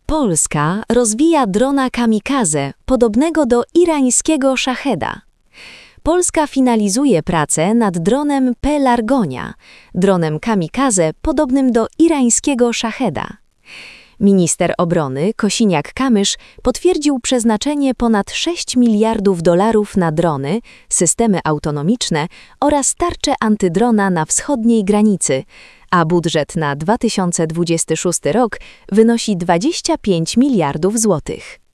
Polska rozwija drona kamikaze podobnego do irańskiego Szacheda. Polska finalizuje pracę nad dronem Pelargonia, dronem kamikaze podobnym do irańskiego Szacheda. Minister obrony Kosiniak-Kamysz potwierdził przeznaczenie ponad 6 miliardów dolarów na drony, systemy autonomiczne oraz tarczę antydrona na wschodniej granicy, a budżet na 2026 rok wynosi 25 miliardów złotych.